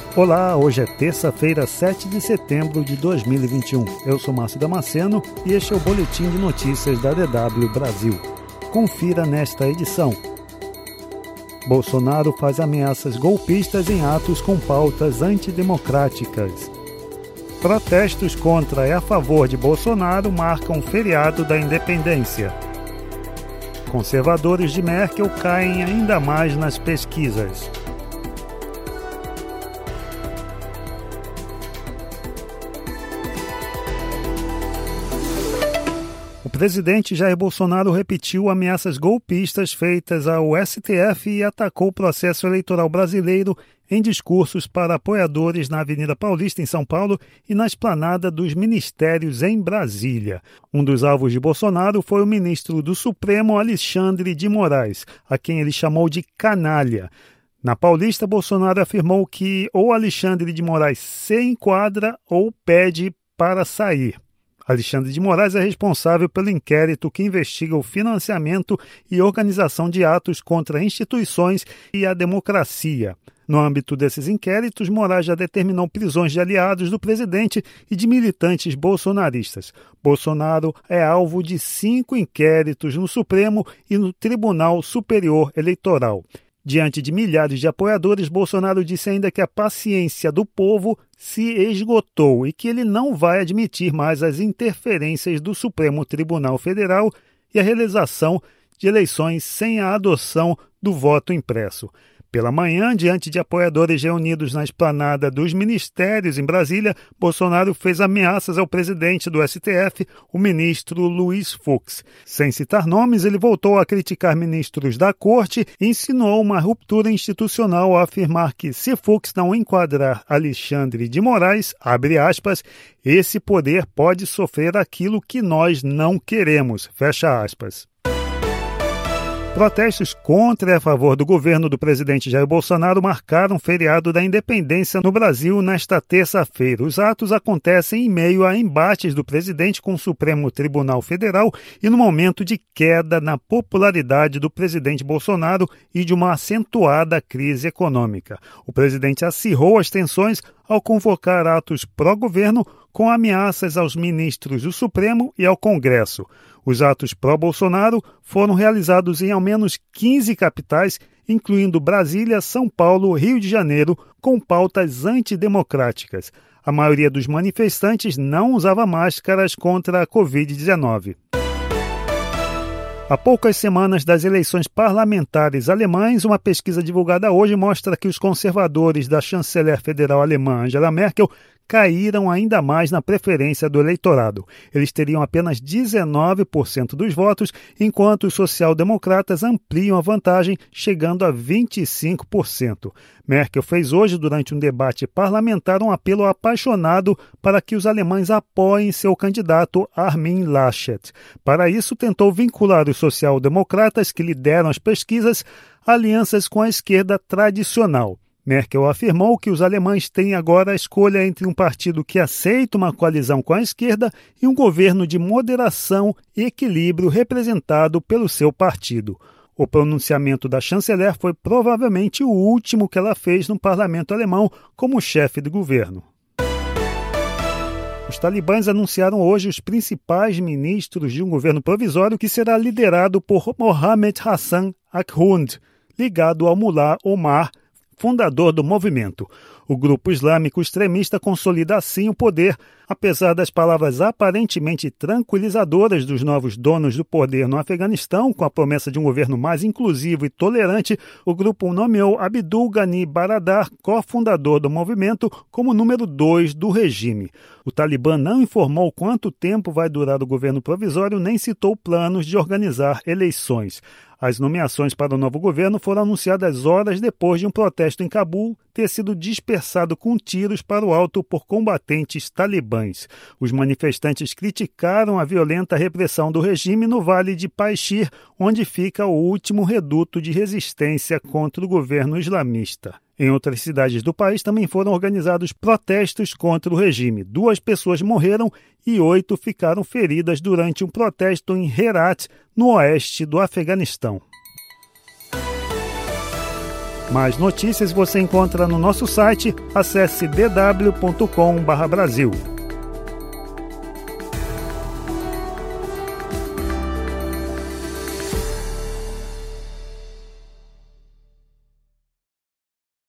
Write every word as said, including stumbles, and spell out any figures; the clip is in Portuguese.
Olá, hoje é terça-feira, sete de setembro de dois mil e vinte e um. Eu sou Márcio Damasceno e este é o Boletim de Notícias da D W Brasil. Confira nesta edição. Bolsonaro faz ameaças golpistas em atos com pautas antidemocráticas. Protestos contra e a favor de Bolsonaro marcam feriado da independência. Conservadores de Merkel caem ainda mais nas pesquisas. O presidente Jair Bolsonaro repetiu ameaças golpistas feitas ao S T F e atacou o processo eleitoral brasileiro em discursos para apoiadores na Avenida Paulista, em São Paulo, e na esplanada dos ministérios em Brasília. Um dos alvos de Bolsonaro foi o ministro do Supremo, Alexandre de Moraes, a quem ele chamou de canalha. Na Paulista, Bolsonaro afirmou que ou Alexandre de Moraes se enquadra ou pede para sair. Alexandre de Moraes é responsável pelo inquérito que investiga o financiamento e organização de atos contra instituições e a democracia. No âmbito desses inquéritos, Moraes já determinou prisões de aliados do presidente e de militantes bolsonaristas. Bolsonaro é alvo de cinco inquéritos no Supremo e no Tribunal Superior Eleitoral. Diante de milhares de apoiadores, Bolsonaro disse ainda que a paciência do povo se esgotou e que ele não vai admitir mais as interferências do Supremo Tribunal Federal e a realização de eleições sem a adoção do voto impresso. Pela manhã, diante de apoiadores reunidos na esplanada dos ministérios em Brasília, Bolsonaro fez ameaças ao presidente do S T F, o ministro Luiz Fux. Sem citar nomes, ele voltou a criticar ministros da corte e insinuou uma ruptura institucional ao afirmar que, se Fux não enquadrar Alexandre de Moraes, abre aspas, esse poder pode sofrer aquilo que nós não queremos, fecha aspas. Protestos contra e a favor do governo do presidente Jair Bolsonaro marcaram o feriado da independência no Brasil nesta terça-feira. Os atos acontecem em meio a embates do presidente com o Supremo Tribunal Federal e no momento de queda na popularidade do presidente Bolsonaro e de uma acentuada crise econômica. O presidente acirrou as tensões ao convocar atos pró-governo com ameaças aos ministros do Supremo e ao Congresso. Os atos pró-Bolsonaro foram realizados em ao menos quinze capitais, incluindo Brasília, São Paulo, Rio de Janeiro, com pautas antidemocráticas. A maioria dos manifestantes não usava máscaras contra a covid dezenove. Há poucas semanas das eleições parlamentares alemãs, uma pesquisa divulgada hoje mostra que os conservadores da chanceler federal alemã Angela Merkel caíram ainda mais na preferência do eleitorado. Eles teriam apenas dezenove por cento dos votos, enquanto os social-democratas ampliam a vantagem, chegando a vinte e cinco por cento. Merkel fez hoje, durante um debate parlamentar, um apelo apaixonado para que os alemães apoiem seu candidato Armin Laschet. Para isso, tentou vincular os social-democratas que lideram as pesquisas a alianças com a esquerda tradicional. Merkel afirmou que os alemães têm agora a escolha entre um partido que aceita uma coalizão com a esquerda e um governo de moderação e equilíbrio representado pelo seu partido. O pronunciamento da chanceler foi provavelmente o último que ela fez no parlamento alemão como chefe de governo. Os talibãs anunciaram hoje os principais ministros de um governo provisório que será liderado por Mohammed Hassan Akhund, ligado ao Mullah Omar, fundador do movimento. O grupo islâmico extremista consolida assim o poder, apesar das palavras aparentemente tranquilizadoras dos novos donos do poder no Afeganistão, com a promessa de um governo mais inclusivo e tolerante. O grupo nomeou Abdul Ghani Baradar, cofundador do movimento, como número dois do regime. O Talibã não informou quanto tempo vai durar o governo provisório, nem citou planos de organizar eleições. As nomeações para o novo governo foram anunciadas horas depois de um protesto em Cabul ter sido dispersado com tiros para o alto por combatentes talibãs. Os manifestantes criticaram a violenta repressão do regime no Vale de Panjshir, onde fica o último reduto de resistência contra o governo islamista. Em outras cidades do país também foram organizados protestos contra o regime. Duas pessoas morreram e oito ficaram feridas durante um protesto em Herat, no oeste do Afeganistão. Mais notícias você encontra no nosso site. Acesse d w ponto com barra Brasil.